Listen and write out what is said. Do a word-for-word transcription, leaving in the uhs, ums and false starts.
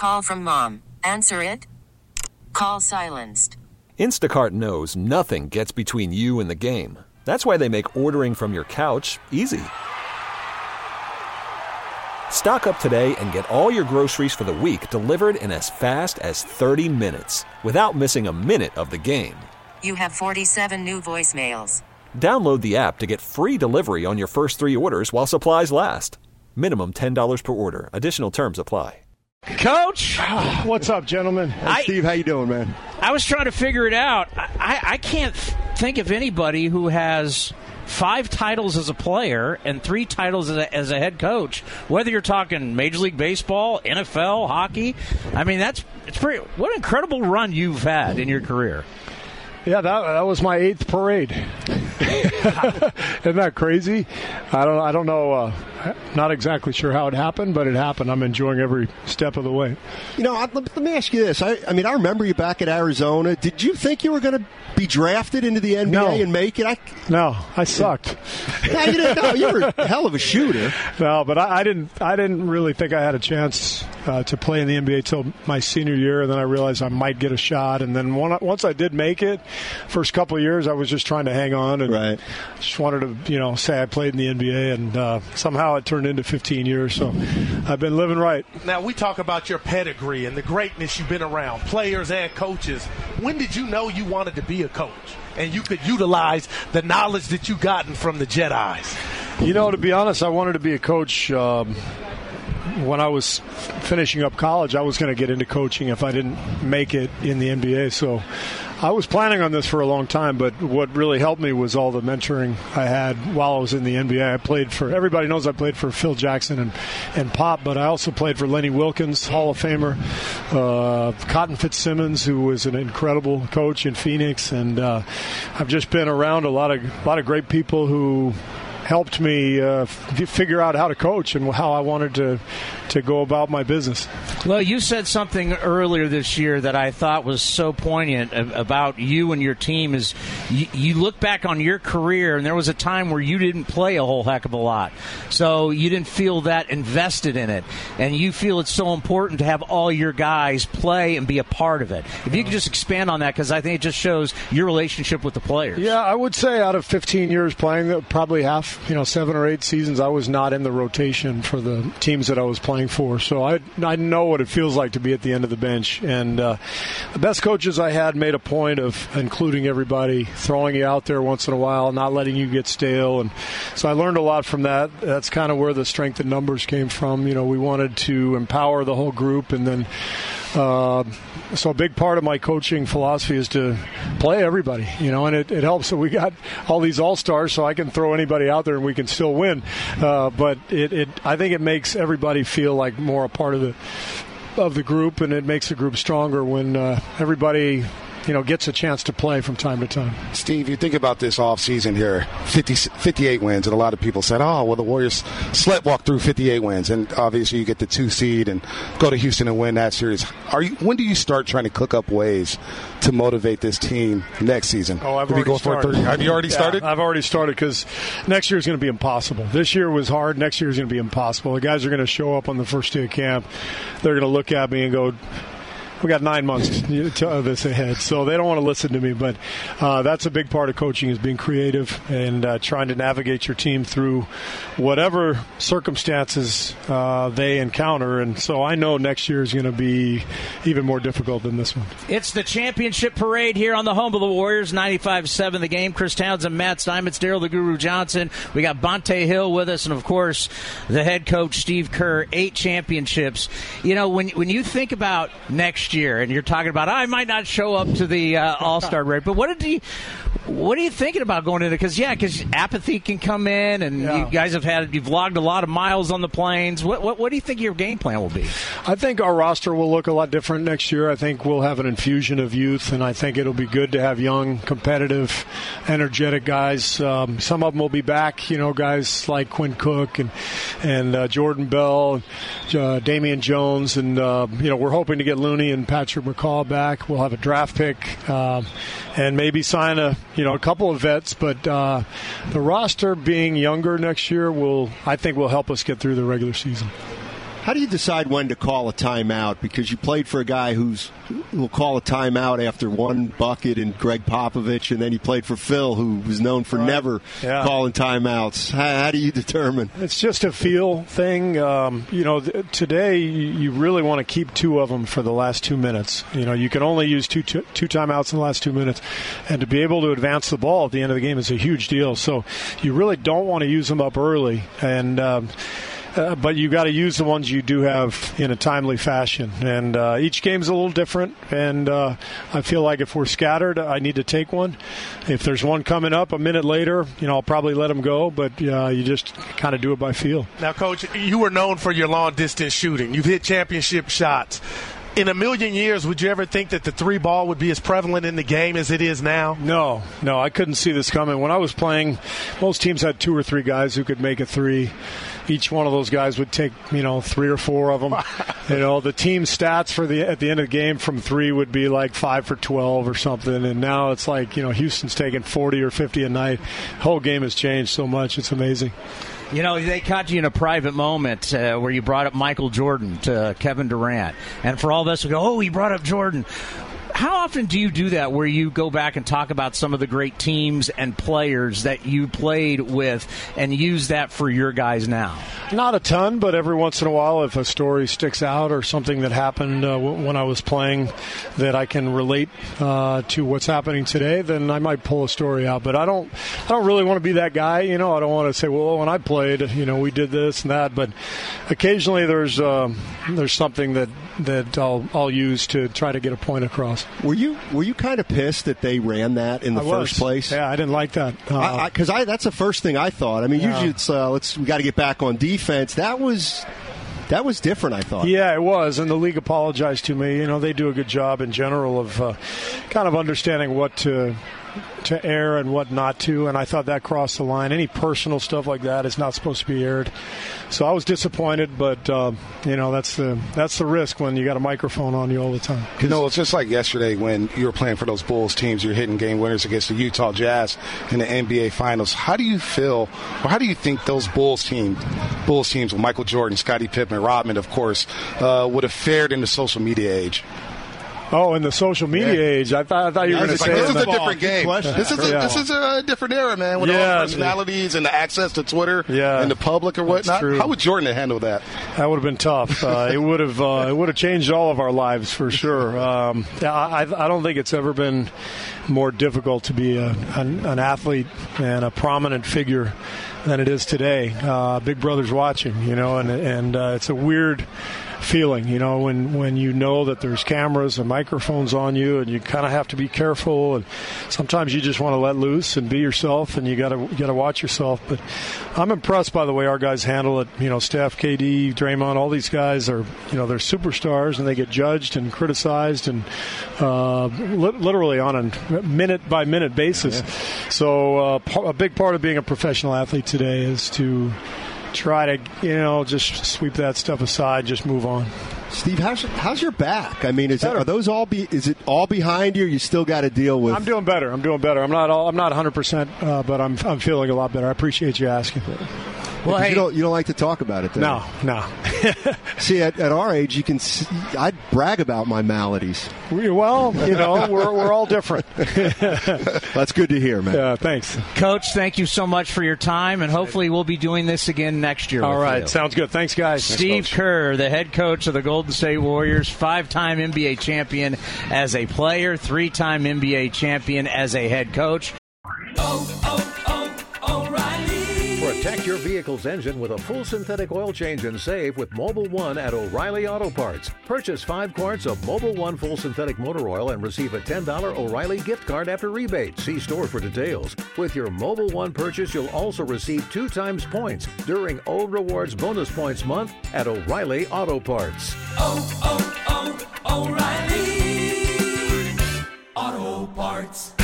Call from mom. Answer it. Call silenced. Instacart knows nothing gets between you and the game. That's why they make ordering from your couch easy. Stock up today and get all your groceries for the week delivered in as fast as thirty minutes without missing a minute of the game. You have forty-seven new voicemails. Download the app to get free delivery on your first three orders while supplies last. Minimum ten dollars per order. Additional terms apply. Coach, what's up, gentlemen? Hey, I, Steve, how you doing, man? I was trying to figure it out. I, I can't think of anybody who has five titles as a player and three titles as a, as a head coach. Whether you're talking Major League Baseball, N F L, hockey, I mean that's it's pretty. What an incredible run you've had in your career. Yeah, that that was my eighth parade. Isn't that crazy? I don't I don't know. Uh, not exactly sure how it happened, but it happened. I'm enjoying every step of the way. You know, let, let me ask you this. I, I mean, I remember you back at Arizona. Did you think you were going to be drafted into the N B A no. and make it? I, no, I sucked. no, you didn't know. You were a hell of a shooter. No, but I, I didn't. I didn't really think I had a chance uh, to play in the N B A till my senior year, and then I realized I might get a shot. And then one, once I did make it, first couple of years I was just trying to hang on and right. just wanted to, you know, say I played in the N B A, and uh, somehow it turned into fifteen years. So I've been living right. Now we talk about your pedigree and the greatness you've been around, players and coaches. When did you know you wanted to be a coach and you could utilize the knowledge that you gotten from the Jedis? You know, to be honest, I wanted to be a coach. Um, when I was finishing up college, I was going to get into coaching if I didn't make it in the N B A. So I was planning on this for a long time, but what really helped me was all the mentoring I had while I was in the N B A. I played for, everybody knows I played for Phil Jackson and, and Pop, but I also played for Lenny Wilkins, Hall of Famer, uh, Cotton Fitzsimmons, who was an incredible coach in Phoenix, and uh, I've just been around a lot of a lot of great people who helped me uh, f- figure out how to coach and how I wanted to to go about my business. Well, you said something earlier this year that I thought was so poignant about you and your team is you, you look back on your career and there was a time where you didn't play a whole heck of a lot. So you didn't feel that invested in it. And you feel it's so important to have all your guys play and be a part of it. If you could just expand on that, because I think it just shows your relationship with the players. Yeah, I would say out of fifteen years playing, probably half, you know, seven or eight seasons, I was not in the rotation for the teams that I was playing for. So I I know what it feels like to be at the end of the bench. And uh, the best coaches I had made a point of including everybody, throwing you out there once in a while, not letting you get stale. And so I learned a lot from that. That's kind of where the strength in numbers came from. You know, we wanted to empower the whole group, and then Uh, so a big part of my coaching philosophy is to play everybody, you know, and it, it helps that we got all these all-stars, so I can throw anybody out there and we can still win. Uh, but it, it, I think it makes everybody feel like more a part of the of the group, and it makes the group stronger when uh, everybody, you know, gets a chance to play from time to time. Steve, you think about this offseason here, fifty, fifty-eight wins, and a lot of people said, oh, well, the Warriors sleptwalk through fifty-eight wins, and obviously you get the two seed and go to Houston and win that series. Are you? When do you start trying to cook up ways to motivate this team next season? Oh, I've Did already go started. For Have you already yeah, started? I've already started, because next year is going to be impossible. This year was hard. Next year is going to be impossible. The guys are going to show up on the first day of camp. They're going to look at me and go, we got nine months of this ahead, so they don't want to listen to me. But uh, that's a big part of coaching, is being creative and uh, trying to navigate your team through whatever circumstances uh, they encounter. And so I know next year is going to be even more difficult than this one. It's the championship parade here on the home of the Warriors, ninety-five seven The Game. Chris Townsend, Matt Steinmetz, Daryl the Guru Johnson. We got Bonte Hill with us, and, of course, the head coach, Steve Kerr. Eight championships. You know, when when you think about next year, and you're talking about, I might not show up to the uh, All-Star break, but what did you, what are you thinking about going into? Because yeah, because apathy can come in, and yeah. you guys have had you've logged a lot of miles on the planes. What, what what do you think your game plan will be? I think our roster will look a lot different next year. I think we'll have an infusion of youth, and I think it'll be good to have young, competitive, energetic guys. Um, some of them will be back. You know, guys like Quinn Cook and and uh, Jordan Bell, uh, Damian Jones, and uh, you know, we're hoping to get Looney and Patrick McCaw back. We'll have a draft pick, uh, and maybe sign a you know a couple of vets. But uh, the roster being younger next year will, I think, will help us get through the regular season. How do you decide when to call a timeout? Because you played for a guy who's who will call a timeout after one bucket in Greg Popovich, and then you played for Phil, who was known for right. never yeah. calling timeouts. How, how do you determine? It's just a feel thing. Um, you know, th- today you really want to keep two of them for the last two minutes. You know, you can only use two, two two timeouts in the last two minutes, and to be able to advance the ball at the end of the game is a huge deal. So you really don't want to use them up early, and um, Uh, but you got to use the ones you do have in a timely fashion. And uh, each game's a little different. And uh, I feel like if we're scattered, I need to take one. If there's one coming up a minute later, you know, I'll probably let them go. But uh, you just kind of do it by feel. Now, Coach, you were known for your long-distance shooting. You've hit championship shots. In a million years, would you ever think that the three ball would be as prevalent in the game as it is now? No, no, I couldn't see this coming. When I was playing, most teams had two or three guys who could make a three. Each one of those guys would take, you know, three or four of them. You know, the team stats for the at the end of the game from three would be like five for twelve or something. And now it's like, you know, Houston's taking forty or fifty a night. The whole game has changed so much. It's amazing. You know, they caught you in a private moment uh, where you brought up Michael Jordan to Kevin Durant. And for all of us, we go, oh, he brought up Jordan. How often do you do that where you go back and talk about some of the great teams and players that you played with and use that for your guys now? Not a ton, but every once in a while if a story sticks out or something that happened uh, w- when I was playing that I can relate uh, to what's happening today, then I might pull a story out. But I don't I don't really want to be that guy. You know, I don't want to say, well, when I played, you know, we did this and that. But occasionally there's uh, there's something that, that I'll, I'll use to try to get a point across. Were you were you kind of pissed that they ran that in the I first was. place? Yeah, I didn't like that. Because uh, I, I, I that's the first thing I thought. I mean, yeah. usually it's uh, let's we got to get back on defense. That was that was different, I thought. Yeah, it was, and the league apologized to me. You know, they do a good job in general of uh, kind of understanding what to to air and what not to, and I thought that crossed the line. Any personal stuff like that is not supposed to be aired. So I was disappointed, but uh, you know that's the that's the risk when you got a microphone on you all the time. You know, it's just like yesterday when you were playing for those Bulls teams. You're hitting game winners against the Utah Jazz in the N B A Finals. How do you feel, or how do you think those Bulls team, Bulls teams with Michael Jordan, Scottie Pippen, Rodman, of course, uh, would have fared in the social media age? Oh, in the social media yeah. age, I thought I thought you were going to like, say this is a ball. different game. This is a, yeah. this is a different era, man. With yeah, all the personalities and the access to Twitter yeah, and the public or whatnot. True. How would Jordan have handled that? That would have been tough. Uh, it would have uh, it would have changed all of our lives for sure. Um, I, I don't think it's ever been more difficult to be a, an, an athlete and a prominent figure than it is today. Uh, Big Brother's watching, you know, and and uh, it's a weird feeling, you know, when, when you know that there's cameras and microphones on you, and you kind of have to be careful, and sometimes you just want to let loose and be yourself, and you got to you got to watch yourself. But I'm impressed by the way our guys handle it. You know, Steph, K D, Draymond, all these guys are, you know, they're superstars, and they get judged and criticized, and uh, li- literally on a minute by minute basis. Yeah. So uh, a big part of being a professional athlete today is to try to, you know, just sweep that stuff aside, just move on. Steve, how's how's your back? I mean, is it, are those all be? Is it all behind you? You still got to deal with. I'm doing better. I'm doing better. I'm not all. I'm not one hundred percent, uh, but I'm I'm feeling a lot better. I apprient you asking. Well, hey, you don't you don't like to talk about it, though. No, no. See, at, at our age, you can. See, I'd brag about my maladies. Well, you know, we're we're all different. That's good to hear, man. Yeah, thanks, Coach. Thank you so much for your time, and hopefully we'll be doing this again next year. All with right, you. Sounds good. Thanks, guys. Steve thanks, Kerr, the head coach of the Golden State Warriors, five-time N B A champion as a player, three-time N B A champion as a head coach. Oh, oh, oh, O'Reilly. Protect your vehicle's engine with a full synthetic oil change and save with Mobil one at O'Reilly Auto Parts. Purchase five quarts of Mobil one full synthetic motor oil and receive a ten dollars O'Reilly gift card after rebate. See store for details. With your Mobil one purchase, you'll also receive two times points during O Rewards Bonus Points Month at O'Reilly Auto Parts. Oh, oh, oh, O'Reilly Auto Parts.